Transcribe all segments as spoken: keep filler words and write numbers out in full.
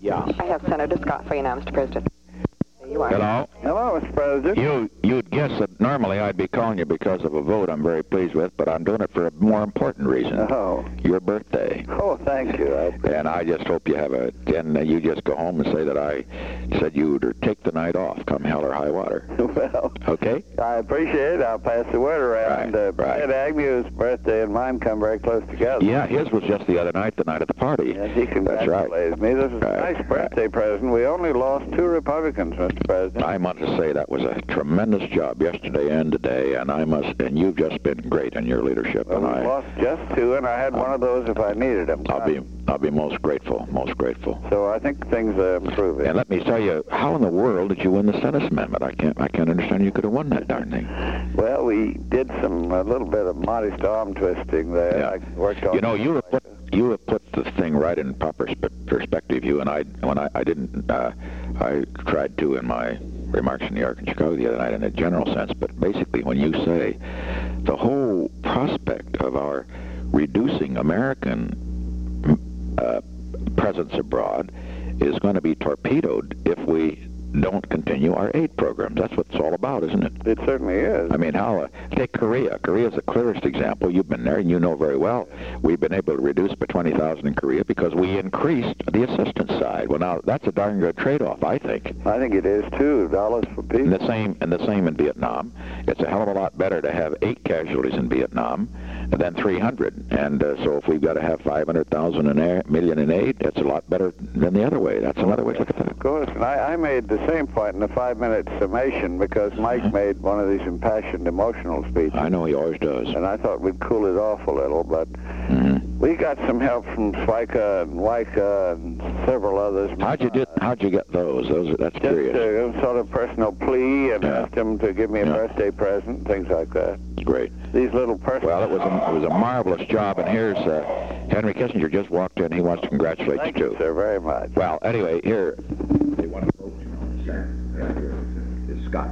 Yeah. I have Senator Scott for you now, Mister President. There you are. Hello? Hello, Mister President. You, you'd guess that normally I'd be calling you because of a vote I'm very pleased with, but I'm doing it for a more important reason. Oh. Your birthday. Oh, thank you. I And I just hope you have a, and uh, you just go home and say that I said you would take the night off, come hell or high water. Well, Okay? I appreciate it. I'll pass the word around. Right, uh, right. Ed Agnew's birthday and mine come very close together. Yeah, his was just the other night, the night of the party. And he That's right. congratulated me. This is a Right, nice birthday present. We only lost two Republicans, Mister President. I want to say that was a tremendous job yesterday and today, and I must, and you've just been great in your leadership. Well, and we I, lost just two, and I had one of those if I needed them. I'll be, I'll be most grateful, most grateful. So I think things are improving. And let me tell you, how in the world did you win the Senate amendment? I can't, I can't understand you could have won that darn thing. Well, we did some a little bit of modest arm twisting there. Yeah. I worked on. You know, you have put, you have put the thing right in proper sp- perspective. You and I, when I, I didn't, uh, I tried to in my remarks in New York and Chicago the other night in a general sense, but basically when you say the whole prospect of our reducing American uh, presence abroad is going to be torpedoed if we don't continue our aid programs. That's what it's all about, isn't it? It certainly is. I mean, how, uh, take Korea. Korea's the clearest example. You've been there, and you know very well. We've been able to reduce by twenty thousand in Korea because we increased the assistance side. Well, now, that's a darn good trade-off, I think. I think it is, too. Dollars for peace. And the same, and the same in Vietnam. It's a hell of a lot better to have eight casualties in Vietnam than three hundred. And uh, so if we've got to have five hundred thousand in air, million in aid, that's a lot better than the other way. That's another way to look at that. Of course. And I, I made the same point in the five-minute summation because Mike Uh-huh. made one of these impassioned emotional speeches. I know he always does. And I thought we'd cool it off a little, but Mm-hmm. we got some help from Schweiker and Weicker and several others. How'd you did? How'd you get those? Those are, that's Just curious. a sort of personal plea and Yeah. asked him to give me a Yeah. birthday present, things like that. Great. These little personal... Well, it was a, it was a marvelous job, and here's uh, Henry Kissinger just walked in. He wants to congratulate Thank you you, too. sir, very much. Well, anyway, here. They want to vote, you know. Yeah, here is Scott.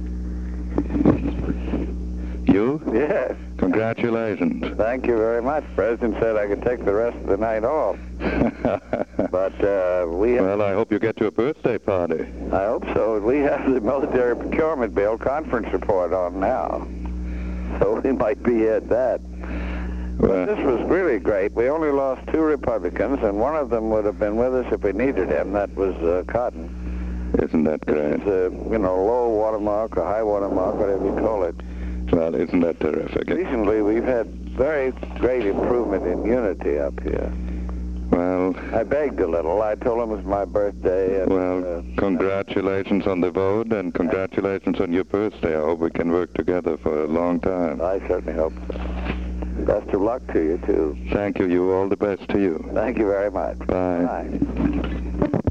You? Yes. Congratulations. Thank you very much. The President said I could take the rest of the night off. But uh, we have... Well, I hope you get to a birthday party. I hope so. We have the military procurement bill conference report on now. So we might be at that. Well, This was really great. We only lost two Republicans, and one of them would have been with us if we needed him. That was uh, Cotton. isn't that great? It's a, you know, low watermark or high watermark, whatever you call it. Well, isn't that terrific? Recently, we've had very great improvement in unity up here. Well, I begged a little. I told him it was my birthday. And, well, uh, congratulations on the vote, and congratulations on your birthday. I hope we can work together for a long time. I certainly hope so. Best of luck to you, too. Thank you. You all the best to you. Thank you very much. Bye. Bye.